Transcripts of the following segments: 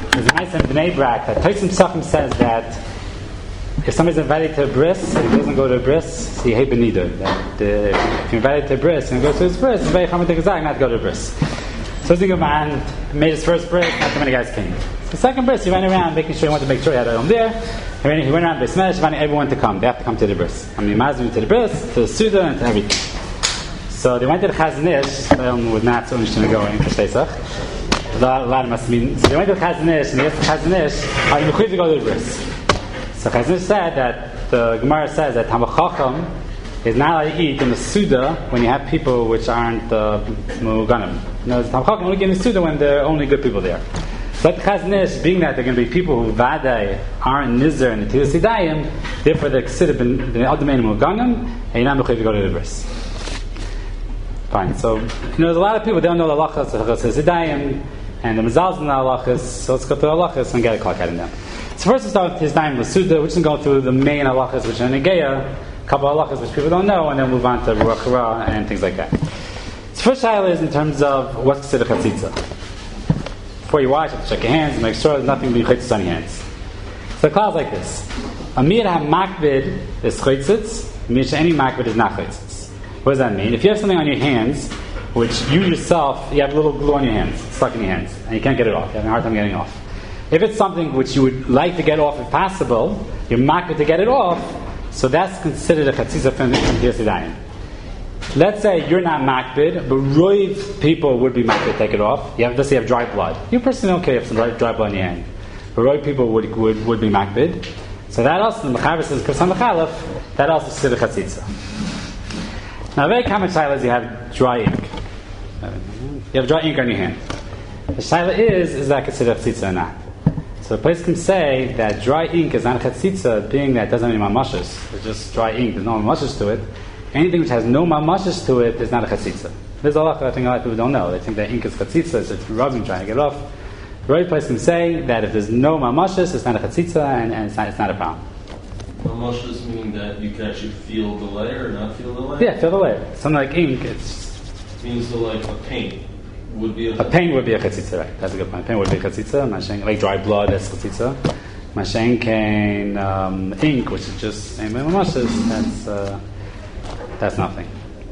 There's a nice in Bnei Brak that Taisim Psachim says that if somebody's invited to a bris and he doesn't go to a bris, he hate Benida. If you're invited to a bris and he goes to his bris, it's very common to not to go to a bris. So this man made his first bris, not too many guys came. The second bris, he went around making sure he wanted to make sure he had everyone there. He went around Beis Medrash, inviting everyone to come. They have to come to the bris. I mean, Mazmin to the bris, to the Suda, and to everything. So they went to the Chazon Ish, with not so interested in going for Pesach. A lot of must mean. So they went to the Chazon Ish, and they asked the Chazon Ish, are you mechuyev to go to the bris? So Chazon Ish said that, the Gemara says that Talmid Chacham is not allowed to eat in the Suda when you have people which aren't Muganim. No, Talmid Chacham only get in the Suda when there are only good people there. But the Chazon Ish, being that they're going to be people who Vadai aren't Nizar and the Tilas Yidayim, therefore they're considered the Adamain Muganim, and you're not mechuyev to go to the bris. Fine. So, there's a lot of people, they don't know the halachas, the Zidayim, and the Mazals in the halachas, so let's go through the halachas and get a clock out of them. So first we'll start with his Daim L'Suda, which is going to go through the main halachas, which are Negeya, a couple of halachas which people don't know, and then move on to Ruach Hara and things like that. So first shayla is in terms of what's considered chatzitza. Before you wash, you have to check your hands and make sure there's nothing being chatzitz on your hands. So the clause is like this. Amir ha-makbid is chatzitz, Amir any makbid is not chatzitz. What does that mean? If you have something on your hands, which you yourself, you have a little glue on your hands, stuck in your hands, and you can't get it off, you're having a hard time getting it off. If it's something which you would like to get off if possible, you're makbid to get it off, so that's considered a chatzitza from Tilas Yidayim. Let's say you're not makbid, but roiv people would be makbid to take it off. Let's say you have dry blood. You personally don't care if you have some dry blood in your hand. But roiv people would be makbid. So that also, the Mechaber says, that also is considered chatzitza. Now, a very common shayla is you have dry ink. You have dry ink on your hand. The shayla is that considered chatzitza or not? So the place can say that dry ink is not a chatzitza, being that it doesn't have any mamashas. It's just dry ink. There's no mamashas to it. Anything which has no mamashas to it is not a chatzitza. There's a lot I think a lot of people don't know. They think that ink is chatzitza, so it's rubbing, trying to get it off. The right place can say that if there's no mamashas, it's not a chatzitza, and it's not a problem. Mamashas mean that you can actually feel the layer or not feel the layer? Yeah, feel the layer. Something like ink, it means like a paint would be a paint would be a chatzitza, right? That's a good point. Paint would be a chatzitza. Like dry blood, that's chatzitza. Mashen kain ink, which is just same way mamashas, that's nothing.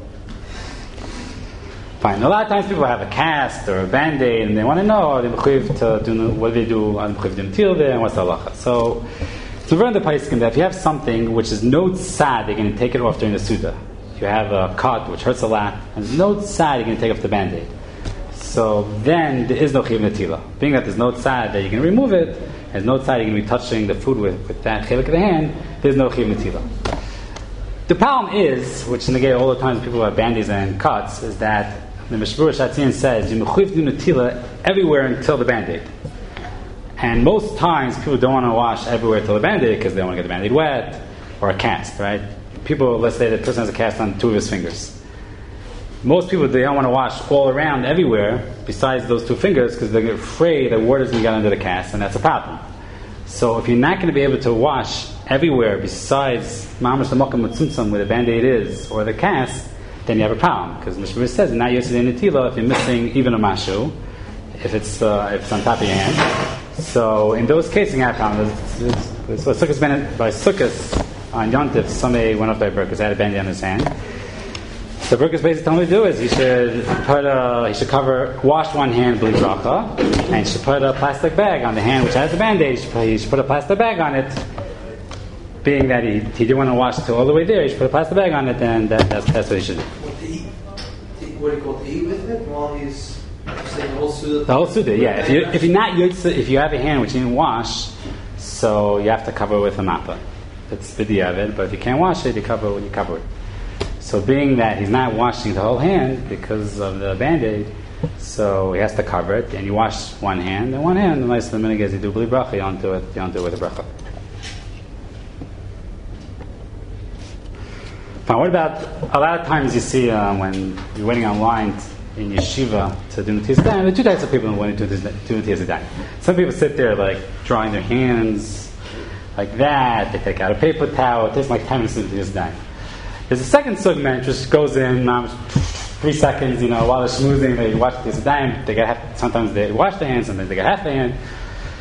Fine. A lot of times people have a cast or a band-aid and they want to know, are they mechuyev to do, what do they do, are they mechuyev to do there, and what's the halacha? So we're in the Paiskim that if you have something which is no tzad, you're going to take it off during the Suda. If you have a cut which hurts a lot, and there's no tzad, you're going to take off the band-aid. So then there is no chiv netila. Being that there's no tzad that you can remove it, there's no tzad you're going to be touching the food with that chilik of the hand, there's no chiv netila. The problem is, which negate all the times people have band-aids and cuts, is that the Mishmur Shatzian says you mechuyev do netila everywhere until the band-aid. And most times people don't want to wash everywhere till the band-aid because they don't want to get the band-aid wet or a cast, right? People, let's say the person has a cast on 2 of his fingers. Most people, they don't want to wash all around everywhere besides those 2 fingers because they're afraid that water's going to get under the cast, and that's a problem. So if you're not going to be able to wash everywhere besides mamash l'makam mitzumtzum where the band-aid is or the cast, then you have a problem because Mishmur says not yesterday netila if you're missing even a mashu, if it's on top of your hand. So in those cases, you have a problem. So by Sukkot on Yontif, somebody went up by Berkus, had a band-aid on his hand. So Berkus basically told me to do is he should wash one hand, bleed bracha, and he should put a plastic bag on the hand which has the band-aid. He should put a plastic bag on it. Being that he didn't want to wash it all the way there, he should put a plastic bag on it, and that's what he should do. What do you call to eat with it while he's saying the whole Suda? The whole Suda, yeah. If you have a hand which you didn't wash, so you have to cover it with a mappa. It's b'diavad, but if you can't wash it, you cover it. So being that he's not washing the whole hand because of the band-aid, so he has to cover it, and you wash one hand, and the nice of the minute is you do bli bracha, you don't do it with a bracha. Fine, what about, a lot of times you see when you're waiting online in yeshiva to do Netilas Yadayim, there are 2 types of people who want to do Netilas Yadayim. Some people sit there like drying their hands like that, they take out a paper towel, it takes like 10 minutes to do Netilas Yadayim. There's a second segment which just goes in 3 seconds, while they're schmoozing, they watch Netilas Yadayim, sometimes they wash their hands, sometimes they get half their hand.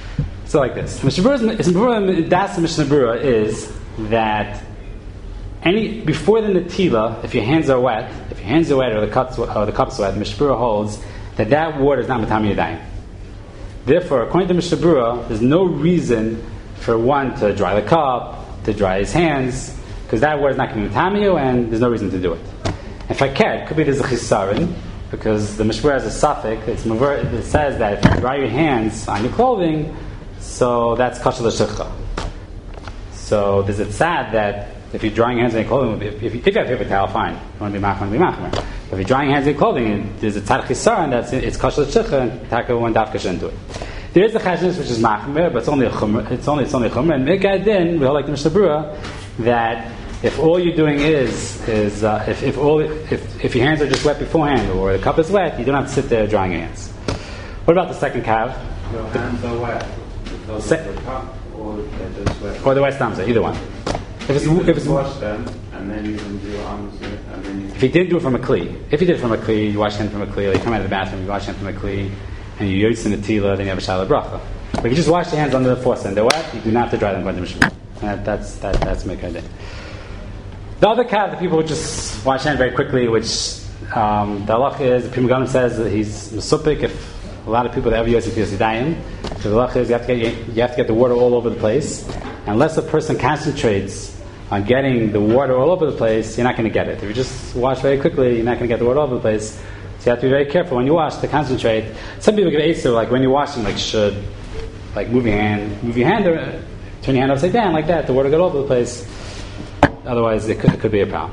So like this. Mishnah Berurah, das the Mishnah Berurah is that before the netila, if your hands are wet, or the cup's wet, Mishnah Berurah holds that water is not matami yadayim. Therefore, according to Mishnah Berurah, there's no reason for one to dry the cup, to dry his hands, because that water is not going to matami you, and there's no reason to do it. In fact, it could be there's a chisaron, because the Mishnah Berurah has a suffix. It says that if you dry your hands on your clothing, so that's kasher l'shechcha. So is it sad that if you're drying your hands on your clothing, if you have paper towel, fine. You want to be machmer. But if you're drying your hands on your clothing, there's a tzad chisaron, it's kasher l'shechcha, and taka one dafka into it. There is a cheshbon which is machmer, but it's only a chumrah. It's only a chumrah. And mikad din, we hold like the Mishnah Berurah, that if all you're doing is if your hands are just wet beforehand, or the cup is wet, you don't have to sit there drying your hands. What about the second kav? Your hands are wet because of the cup, or they're just wet. Or the wet stamza, either one. If it's wash them, and then you can do your arms with it, and then you... If you didn't do it from a kli, you wash your hand from a kli, or you come out of the bathroom, you wash your hand from a kli, and you yotz in the tila, then you have a shalom bracha. But if you just wash your hands under the faucet and they're wet, you do not have to dry them by the Mishnah. That's mikad din. The other kav, the people would just wash your hand very quickly, which the halach is, the Pri Megadim says that he's mesupik if a lot of people that ever use Netilas Yadayim. So the halach is you have to get the water all over the place. Unless a person concentrates on getting the water all over the place, you're not going to get it. If you just wash very quickly, you're not going to get the water all over the place. So you have to be very careful when you wash to concentrate. Some people get acer, like when you're washing, should move your hand, or turn your hand upside down like that. The water got all over the place. Otherwise, it could be a problem.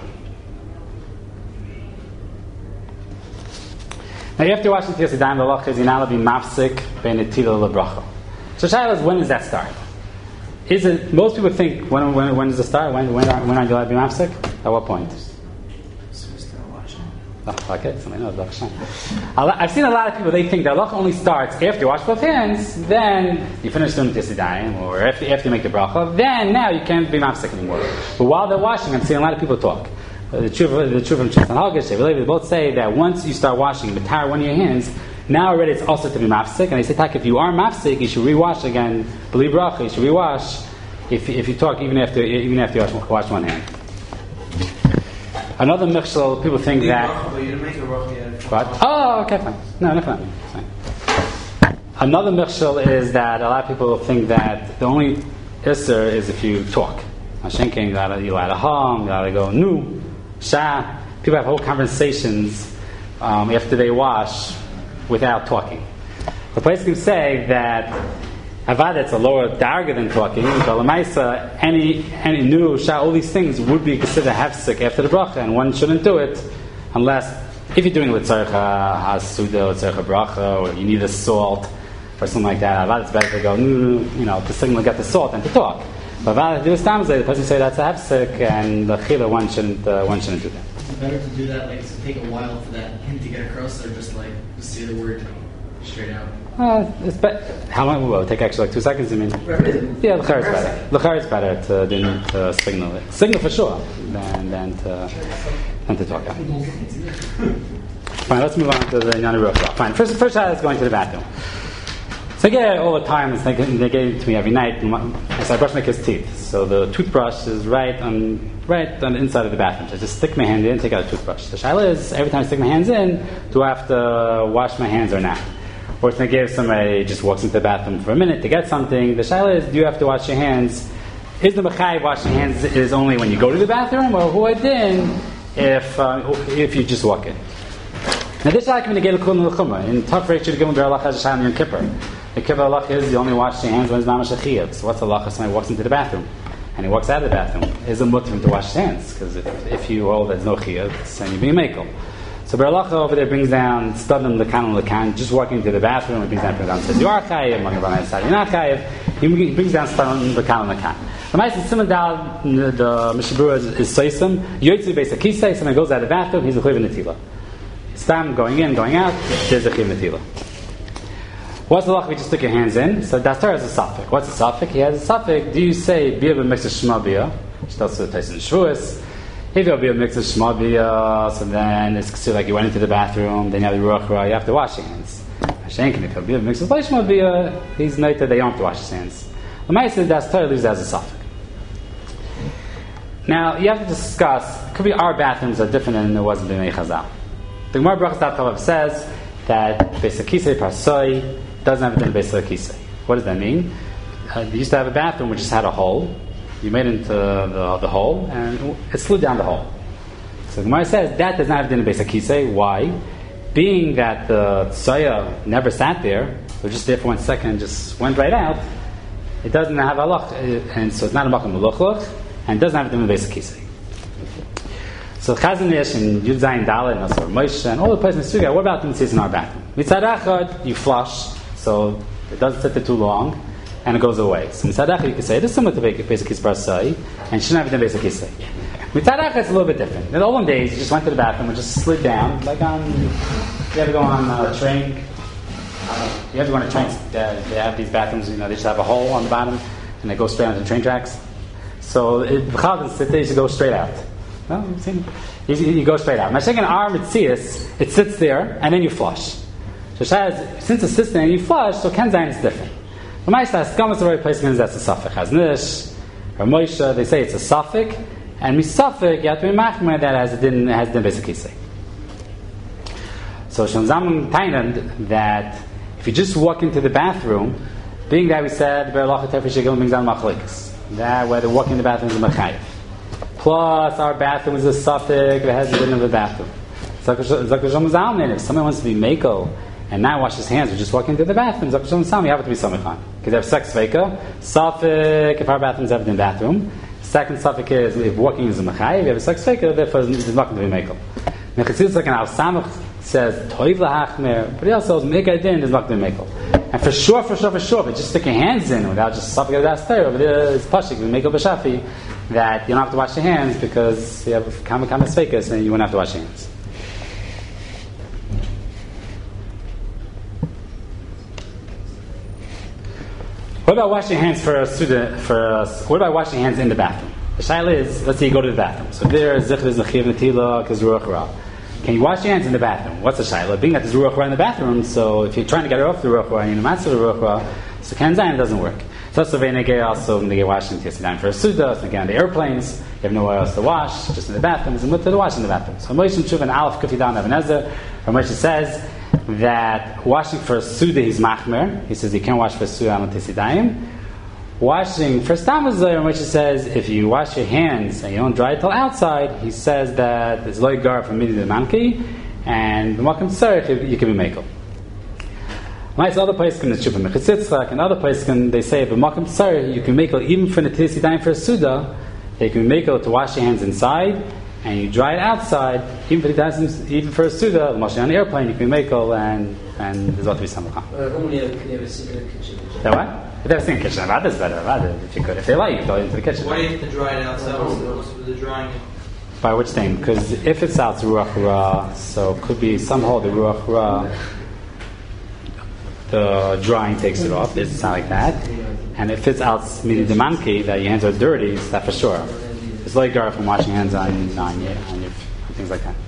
Now, you have to wash the Netilas Yadayim. The halach is you're not allowed to be mafsik bein netila lebracha. So, shaila is, when does that start? Most people think when does it start? When are you allowed to be mafsik? At what point? Okay, somebody knows. I've seen a lot of people, they think that halach only starts after you wash both hands, then you finish doing Netilas Yadayim, or after you make the bracha, then now you can't be mafsik anymore. But while they're washing, I'm seeing a lot of people talk. The truth from Shulchan Aruch, they both say that once you start washing the tar one of your hands, now already it's also to be mafsik, and they say, if you are mafsik, you should rewash again, believe bracha, you should rewash, if you talk even after you wash one hand. Another mixel, people think that... But you didn't make a bracha yet. What? Oh, okay, fine. No, fine. Another mixel is that a lot of people think that the only isser is if you talk. Shenking, you allowed to hum, you allowed to go nu, shah. People have whole conversations after they wash without talking. The place can say that Avad, it's a lower darga than talking, but Lamaisa, any new shah, all these things would be considered hefsek after the bracha, and one shouldn't do it unless, if you're doing l'tzarcha hasuda, l'tzarcha bracha, or you need a salt, or something like that. Avad, it's better to go, to signal get the salt and to talk. But Avad, do the person say that's a hefsek, and the chila, one shouldn't do that. Is it better to do that, to take a while for that hint to get across, or just say the word straight out? How long will it take? Actually, 2 seconds. I mean, yeah, l'char is better. L'char is better to signal it. Signal for sure than to talk out. Fine. Let's move on to the Yana Ruach. Fine. First child is going to the bathroom. So I get it all the time. They give it to me every night. As I brush my kid's teeth, so the toothbrush is right on the inside of the bathroom. So I just stick my hand in, take out a toothbrush. The shaila is, every time I stick my hands in, do I have to wash my hands or not? Or if somebody just walks into the bathroom for a minute to get something, the shaila is, do you have to wash your hands? Is the mechayiv washing hands is only when you go to the bathroom, or huadin if you just walk in? Now this shaila can be negated l'kul l'chumah. In Taf Reich Shir Gimel Ber has a shaila in Yom Kippur. The Kippur halach is you only wash your hands when it's mamash achiyah. So what's the halach if somebody walks into the bathroom and he walks out of the bathroom? Is it mutter to wash his hands? Because if you hold there's no chiyah, then you be a mekel. So Beralacha over there brings down Stadim Lekan, just walking into the bathroom, he brings down says you are chayiv, Magen says you're not chayiv. He brings down Stadim Lekan. The Ma'aseh Siman Dal, the Mishnah Berurah is Soisim, Yoitzi Beis HaKisei, somebody goes out of the bathroom, he's a Chiv Netila. Stam going in, going out, there's a Chiv Netila. What's the halach if you just stick your hands in? So Dastar has a suffix. What's a suffix? He has a suffix. Do you say Bia b'mixed Shema Bia, which tells us the Tyson Shavuos? If you'll be a mix of Shema Bia, so then it's considered like you went into the bathroom, then you have the Ruach Ra, you have to wash your hands. Mashenkin, if he'll be a mixed with Leishma, he's noted they don't have to wash his hands. The Maisa, that's Torah leaves as a suffix. Now, you have to discuss, it could be our bathrooms are different than it was in B'nai Chazal. The Gemara Brachas Daf Chavav says that Beis HaKisei Parsoi doesn't have a din Beis HaKisei. What does that mean? You used to have a bathroom which just had a hole. You made it into the hole, and it slid down the hole. So the Gemara says that does not have a din Beis HaKisei. Why? Being that the Tsoya never sat there, it was just there for 1 second and just went right out, it doesn't have a loch, and so it's not a makom meluchluch, and it doesn't have a din Beis HaKisei. So Chazon Ish and Yud Zayin Dalet and also Moshe and all the places in Suga, what about the mitzvahs in our bathroom? Mitzad Echad, you flush, so it doesn't sit there too long, and it goes away. So Mitzad Echad, you can say, this is similar to Beis HaKisei Parsoi, and shouldn't have it in Beis HaKisei. Mitzad Echad is a little bit different. In the olden days, you just went to the bathroom and just slid down, like on, you ever go on a train, you ever go on a train, they have these bathrooms, they just have a hole on the bottom, and they go straight onto the train tracks. So it doesn't sit there, you should go straight out. No, you go straight out. Mashiach and arm, it sits there, and then you flush. So since it sits there and you flush, so Ken Zayin is different. The Ma'aseh Skam is the right place, that's a suffix. Haznish, or Moshe, they say it's a suffix, and misafik, you have to be machmer that has din Beis HaKisei. So Shon Zalman Tainan, that if you just walk into the bathroom, being that we said, that where the walking in the bathroom is a mechayev. Plus, our bathroom is a suffix that has the din of the bathroom. If someone wants to be meko and not wash his hands or just walk into the bathroom, you have to be samichan. Because you have sex veika, suffix, if our bathrooms have a bathroom. Second suffix is if walking is a mechayev, you have a sex veika, therefore there's not going to be meko. Mechatzitz like an al-samach says, toiv lahachmer, but he also says, make a din, there's not going to be meko. And for sure, but just stick your hands in without just suffix of that stare, over there it's pashik, we meko b'shafi, that you don't have to wash your hands because you have kama sveikas and you won't have to wash your hands. What about washing hands for a student? What about washing hands in the bathroom? The shaila is, let's say you go to the bathroom. So there is zichri zachiv netila because ruach ra. Can you wash your hands in the bathroom? What's the shaila? Being that there's ruach ra in the bathroom, so if you're trying to get it off the ruach ra and you're matzah the ruach ra, so Ken Zayin doesn't work. So also when they get washing yesterday for a suda, so again on the airplanes, you have nowhere else to wash, just in the bathrooms, and to wash in the bathroom. So Moshe Tshuva and Aleph Kufidan Ebenezer, Moshe says that washing for a suda is machmer. He says you can't wash for a suda on tisidayim. Washing for stamazor, Moshe says if you wash your hands and you don't dry it till outside, he says that it's loy gar from midi the manki, and the makam tzarich you can be mekel. Nice other place can the Chupa Mechitzitz, and other place can they say b'makom tzarich you can mekel even for netisi time for a suda. They can mekel to wash your hands inside, and you dry it outside. Even for a suda, washing on the airplane, you can mekel, and there's ought to be some. Only can you have a sink in the kitchen? That what? If they have a sink in the kitchen, that is better. If you could, if they like, you can go into the kitchen. Why do you have to dry it outside? What's the drying it? By which thing? Because if it's out ruach ra, so it could be somehow the ruach ra. The drying takes it off. It's not like that. And if it's out midi demanki that your hands are dirty, it's that for sure. It's like gar from washing hands on your things like that.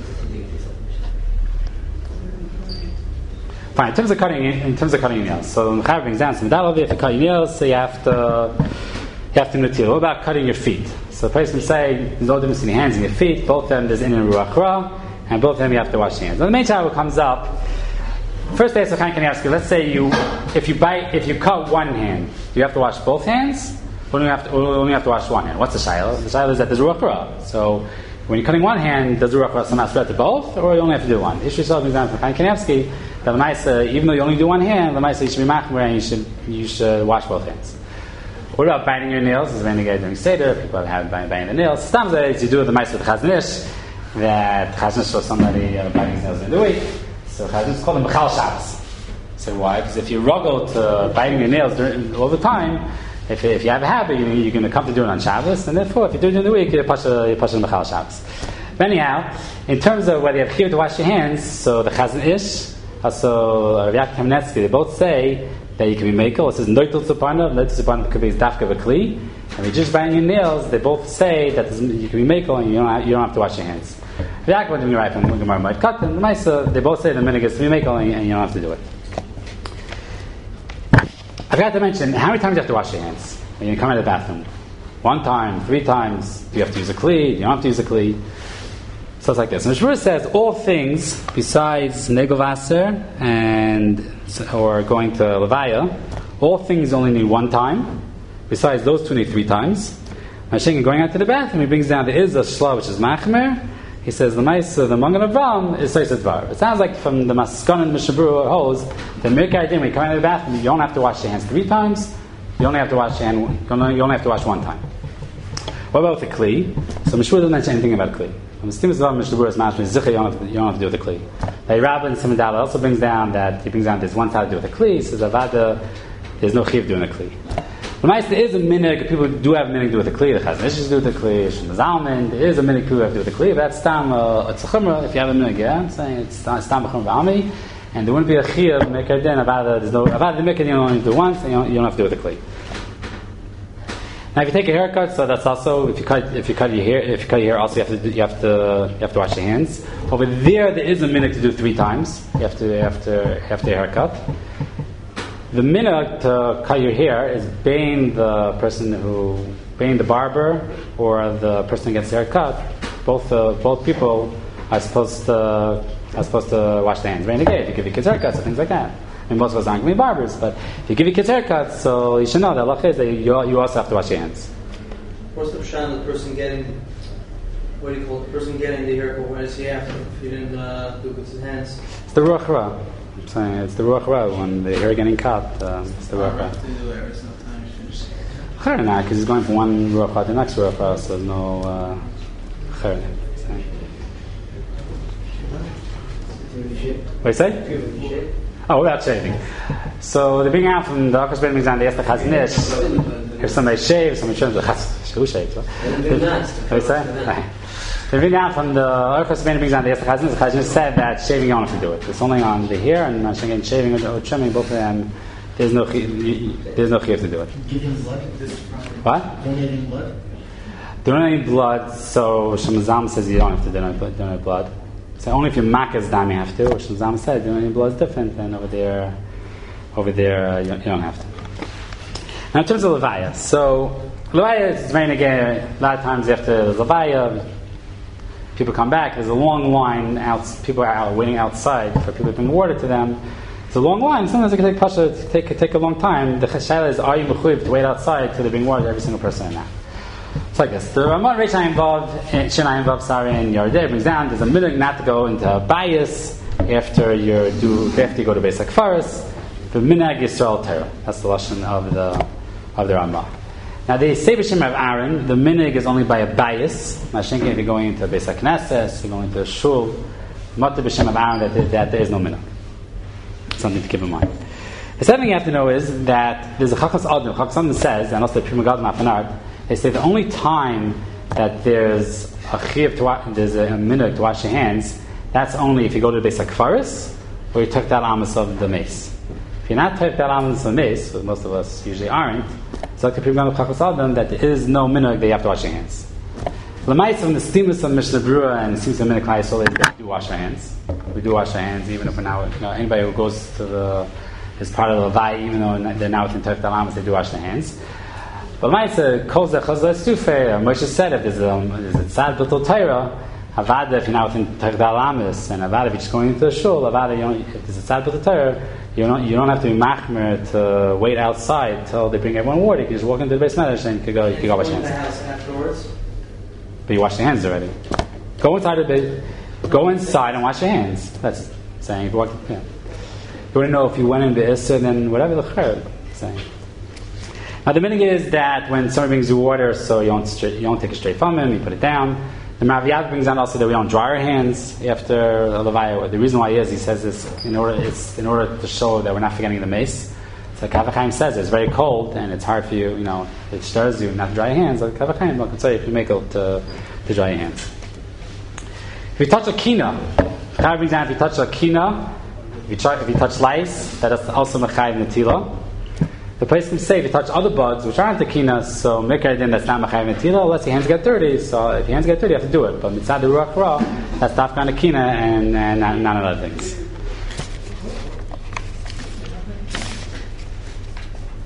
Fine. In terms of cutting your nails. So in Chayav brings down some medal if you cut your nails, so you have to nutil. What about cutting your feet? So the person say there's no difference in your hands and your feet. Both of them there's in and ruach ra, and both of them you have to wash your hands. Now the main child comes up. First day, so can I ask you? Let's say if you cut one hand, do you have to wash both hands, or only have to wash one hand? What's the shaila? The shaila is that there's ruach ra. So when you're cutting one hand, does the ruach ra somehow spread to both, or you only have to do one? Issue yourself an example from Kanevsky that even though you only do one hand, the you should be machmer and you should wash both hands. What about biting your nails? This is when you get doing seder. People have biting the nails. Sometimes you do the ma'aser with chaznish. That chaznish shows somebody biting his nails in the week. So Chazon called them B'chal Shabbos. So why? Because if you ruggle to biting your nails all the time, if you have a habit, you're going to come to do it on Shabbos, and therefore, if you do it during the week, you're pushing B'chal Shabbos. But anyhow, in terms of whether you have here to wash your hands, so the Chazon Ish, also Rav Yaakov Kamenetsky, they both say that you can be mekel. It says Noitel Tzupana could be Dafka V'Kli, and if you're just biting your nails, they both say that you can be mekel and you don't have to wash your hands. Yaakov didn't write from Gemara might cut them. They both say the minhag is to be mekel and you don't have to do it. I forgot to mention, how many times do you have to wash your hands when you come out of the bathroom? 1 time, 3 times? Do you have to use a kli? Do you don't have to use a kli? So it's like this. And the Shmur says all things besides Negel Vaser or going to Levaya, all things only need 1 time. Besides those 2 need 3 times. Mashiach going out to the bathroom, he brings down there is a shla which is machmer. He says the Maisa, the Magen Avraham is Seisat Dvar. It sounds like from the Maskon and Mishnah Berurah holds the Mirkai Din when you come out of the bathroom, you don't have to wash your hands 3 times. You only have to wash your hand. You only have to wash 1 time. What about the kli? So Mishnah doesn't mention anything about kli. Mishnah Berurah is mashma zicha. You don't have to do with the kli. The Rabbah and Simon Dala also brings down there's 1 time to do with the kli. He says Avada, there's no chiv doing the kli. There is a minhag. People do have a minhag to do with the kli. The Chazon Ish do with the kli. The Zalman. There is a minhag people have to do with the kli. But that's tam a tzachumra. If you have a minhag, yeah, I'm saying it's tam b'chumra b'ami, and there wouldn't be a chiyuv mekar din. There's no avada the mekar. You only do once, and you don't have to do with the kli. Now, if you take a haircut, so that's also if you cut your hair, also you have to wash your hands. Over there is a minhag to do 3 times. You have to after your haircut. The minhag to cut your hair is being the barber or the person who gets the haircut. Both people are supposed to wash their hands. Right again, if you give your kids haircuts or things like that. I mean, most of us aren't going to be barbers, but if you give your kids haircuts, so you should know that Allah is that you also have to wash your hands. What's the pshat of the person getting? What do you call it? The person getting the haircut? What does he have to if he didn't do it with his hands? It's the ruach ra. I'm saying it's the ruach ra when the hair getting cut. It's the ruach ra. Chayr now, because he's going from one ruach ra to the next ruach ra, so there's no chayr. What do you say? Oh, without shaving. So they bring out from the Akas Ben Mizan, they ask the Chazon Ish, if somebody shaves, somebody shaves, who shaves? What do you say? They bring out from the Akas Ben Mizan, they ask the Chazon Ish said that shaving you don't have to do it. It's only on the hair, and again, shaving or trimming, both of them, there's no chiyuv to do it. Giving blood? What? Donating blood? Donating blood, so Shemazam says you don't have to donate blood. So only if you makas dam you have to, which Zam said, donating blood is different, and over there you don't have to. Now in terms of Levaya, so Levaya is very again, a lot of times after Levaya, people come back, there's a long line out, people are out waiting outside for people to bring water to them. It's a long line, sometimes it can take pasha, take a long time. The chashayla is, are you mechuyev to wait outside till they bring water to every single person in that? It's like this. The Ramon Reish Ayin Vav Sari and Yardeh brings down. There's a minhag not to go into a bias after you go to Beis HaKfaros. The minhag Yisrael Torah. That's the lashon of the Ramah. Now they say b'shem of Aaron. The minhag is only by a bias. Mashenkin if you're going into Beis HaKnesses, you're going to a shul. Not the b'shem of Aaron that there is no minhag. Something to keep in mind. The second thing you have to know is that there's a Chachas Adam. Chachas Adam says, and also the Pri Megadim Afanard, they say the only time that there's a chiyuv there's a minhag to wash your hands, that's only if you go to the Beis HaKfaros or you took that amos of the mace. If you're not took that amos of the mace, which most of us usually aren't, it's like the Pri Megadim Chachas Adam that there is no minhag that you have to wash your hands. L'mayis from the steamus of Mishnah Berurah and the steamus of minhag Klal Yisrael, we do wash our hands. We do wash our hands even if we're now, anybody who goes to is part of the Levai, even though they're now within Torah Talamas, they do wash their hands. But Ma'aseh Kol Zeh Chazal is too fair. Moshe said if there's a tzad b'tul Torah, Avada if you're now within Torah Talamas, and Avada if you're just going into a shul, Avada if there's a tzad b'tul Torah, you don't have to be machmer to wait outside till they bring everyone water. You can just walk into the Beis Medrash and you can go wash your hands. Afterwards? But you wash your hands already. Go inside and wash your hands. That's saying if you walk. Yeah. You want to know if you went in the Isser, then whatever the Chayr saying. Now the minhag is that when somebody brings you water, so you don't take it straight from him, you put it down. The Rav Yad brings down also that we don't dry our hands after a Levaya. The reason why he says this in order to show that we're not forgetting the mace. So Kaf HaChaim says it's very cold and it's hard for you, it stirs you not to dry your hands. Like Kaf HaChaim, I can say if you make it to dry your hands. If you touch a kina, Chaim brings down if you touch a kina. If you touch lice, that is also mechayiv netila. The place can say if you touch other bugs which aren't the kinas, so mikra din that's not mechayiv netila, unless your hands get dirty. So if your hands get dirty, you have to do it. But mitzad the ruach ra, that's dafka on the kina and none of other things.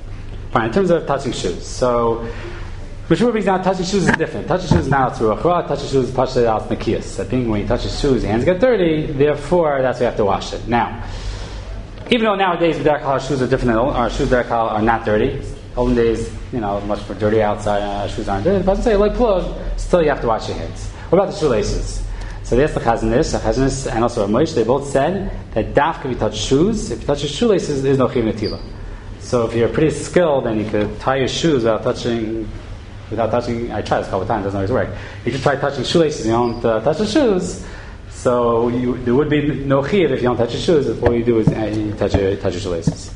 Fine, in terms of touching shoes. So, which brings down touching shoes is different. Touching shoes is not al tzurach, touching shoes is pashta al nakiyas. That being when you touch your shoes, your hands get dirty, therefore that's why you have to wash it. Now, even though nowadays our shoes are different, our shoes are not dirty. Olden days, much more dirty outside, our shoes aren't dirty. But I say like plug, still you have to wash your hands. What about the shoelaces? So there's the Chazon Ish, and also Ramosh, they both said that dafka if you touch shoes, if you touch your shoelaces, there's no chiv netila. So if you're pretty skilled, then you could tie your shoes without touching. I tried this a couple of times, it doesn't always work. You can try touching shoelaces, you don't touch the shoes. So there would be no chiv if you don't touch your shoes. All you do is you touch your shoelaces.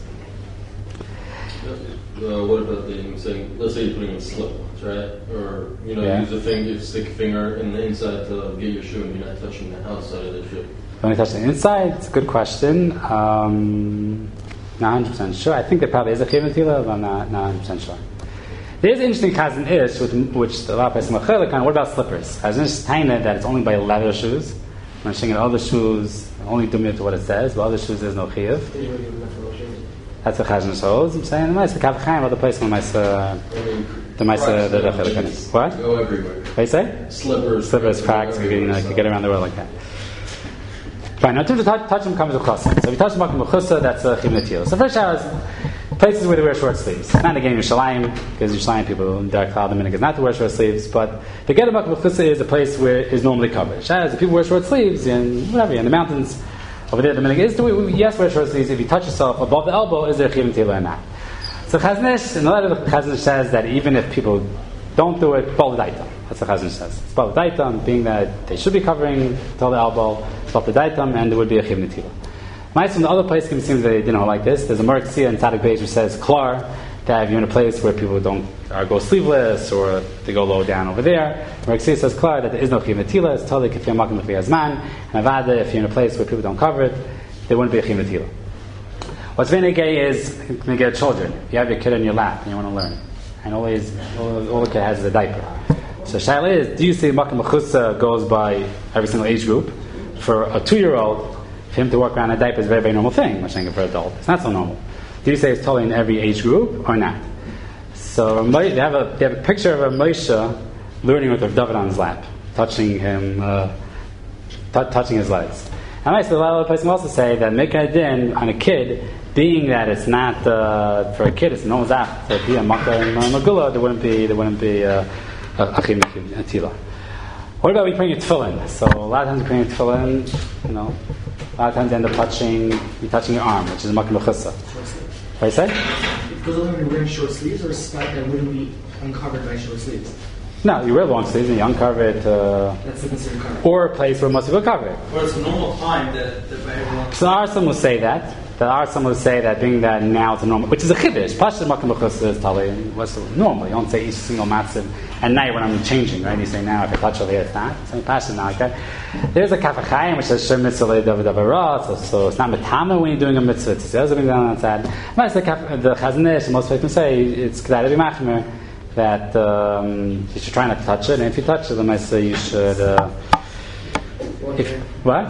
What about saying, let's say you're putting on slip-ons, right? Or, use you stick a finger in the inside to get your shoe and you're not touching the outside of the shoe. Only touch the inside? It's a good question. Not 100% sure. I think there probably is a chiv netila, but I'm not 100% sure. There's an interesting Chazon Ish, which a lot of people say, what about slippers? Chazon Ish is tiny that it's only by leather shoes. I'm saying in other shoes, only do to what it says, but other shoes there's no chiv. That's what Chazon Ish holds. I'm saying the Ma'aseh Kav Chaim, other place, the Ma'aseh, what? Go everywhere. What do you say? Slippers, cracks, you can get around the world like that. Fine, now in terms of touching comes with chassan. So if you touch the makom b'chusa, that's a chiv netila. So first is places where they wear short sleeves. Not again Yerushalayim, because Yerushalayim people in Derek Cloud is not to wear short sleeves, but the get of makom b'chusa is a place where it's normally covered. Shas, if people wear short sleeves in in the mountains over there, the minhag is yes, wear short sleeves. If you touch yourself above the elbow, is there a chiv netila or not? So Chazon Ish, in the letter of Chazon Ish says that even if people don't do it, bal daitam. That's what Chazon Ish says. It's bal daitam, being that they should be covering till the elbow, it's bal daitam, and there would be a chiv netila. Mice from the other place can seem that they like this. There's a Merk Tzia in Tzadik Beis which says klar, that if you're in a place where people don't go sleeveless or they go low down over there, Merk Tzia says klar that there is no chiv netila. It's totally if you're makom l'chiyazman, and avada if you're in a place where people don't cover it, there wouldn't be a chiv netila. What's very gay is when you get children. If you have your kid in your lap and you want to learn, and all the kid has is a diaper. So shaila is, do you say makom b'chusa goes by every single age group? For a 2-year-old, for him to walk around in a diaper is a very, very normal thing. I'm saying for an adult, it's not so normal. Do you say it's totally in every age group or not? So they have a picture of a Moshe learning with Rav David on his lap, touching him, touching his legs. And a lot of places also say that making a din on a kid, being that it's not for a kid, it's no zach to be a makkah and magula, there wouldn't be a chiv netila. What about we putting your tefillin? So a lot of times you put your tefillin, a lot of times you end up touching your arm, which is a makom b'chusa. What do you say? Because when you're wearing short sleeves, or a spot that wouldn't be uncovered by short sleeves. No, you wear long sleeves and you uncover it. That's the considered cover. Or a place where most people cover it. Or it's a normal time that everyone. So there are some who say that. There are some who say that being that now it's a normal, which is a chiddush. Pashas makom b'chusa is tali. What's normal? You don't say each single matzav at night when I'm changing, right? You say now if I touch over here, it's not. It's only pashas now like that. There's a Kaf HaChaim which says shem mitzvah le'dav davarah. So it's not metama when you're doing a mitzvah. It's the other thing down on that side. But it's the Chazon Ish. Most people say it's kedai to be machmer that you should try not to touch it, and if you touch it, then I say you should. What?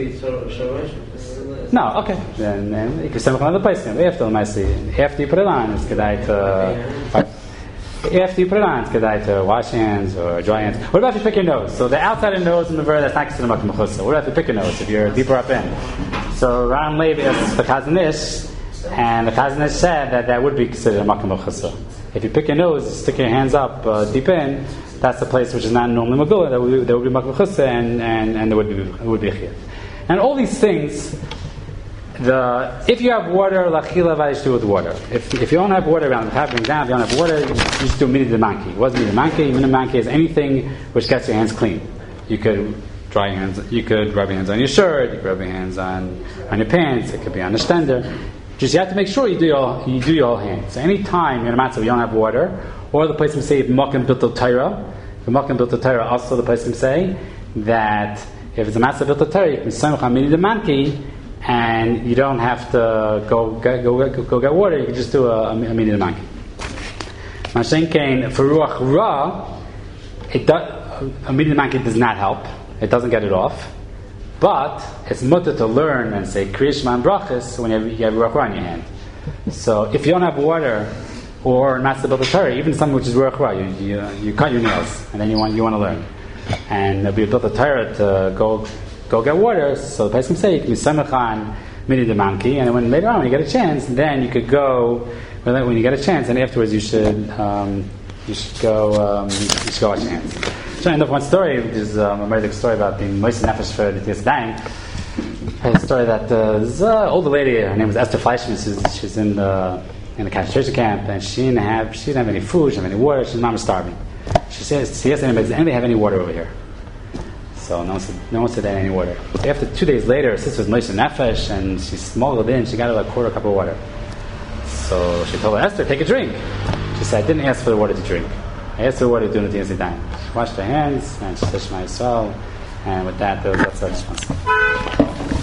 No, okay. Then you can send it another place. After you put it on, it's kedai to. After you put it on, it's kedai to wash hands or dry hands. What about if you pick your nose? So the outside of the nose in the ver that's not considered makom b'chusa. What about if you pick your nose if you're deeper up in? So Ram Levi is the Chazon Ish, and the Chazon Ish said that would be considered a makom b'chusa. If you pick your nose, stick your hands up deep in, that's the place which is not normally magula. There would be makom b'chusa, and there would be a chiyuv. And all these things. If you have water, lachila v'ayish do with water. If you don't have water around, if you don't have water, you just do mini demanki. It wasn't mini demanki. Mini demanki is anything which gets your hands clean. You could dry your hands. You could rub your hands on your shirt. You could rub your hands on your pants. It could be on a stender. Just you have to make sure you do your hands. So any time you're in a matzah you don't have water, or the place can say makom biltul Torah. The makom biltul Torah also the place can say that if it's a matzah biltul Torah, you can samach on mini demanki. And you don't have to go get water. You can just do a mini demanki. Mashen kain for ruach ra, a mini demanki does not help. It doesn't get it off. But it's mutter to learn and say kriya shema and brachas when you have ruach ra in your hand. So if you don't have water or not to build a Torah, even something which is ruach ra. You cut your nails, and then you want to learn, and we built a Torah to go get water. So the Pesachim say you can be samechan mini the monkey, and when later on when you get a chance, then you could go. When you get a chance, and afterwards you should go wash your hands. So I end up one story, which is a very story about being moist nefesh for the Tias Daim. A story that this older lady, her name was Esther Fleischman. She's in the concentration camp, and she didn't have any food, she didn't have any water. She's mom was starving. She asked anybody, does anybody have any water over here? So no one said they had any water. So after 2 days later, her sister was moist nefesh, and she smuggled in. She got her a quarter cup of water. So she told her, Esther, take a drink. She said, I didn't ask for the water to drink. I asked her what to do in the Tias Daim. She washed her hands, and she said, Shema Yisrael, and with that, that's her response.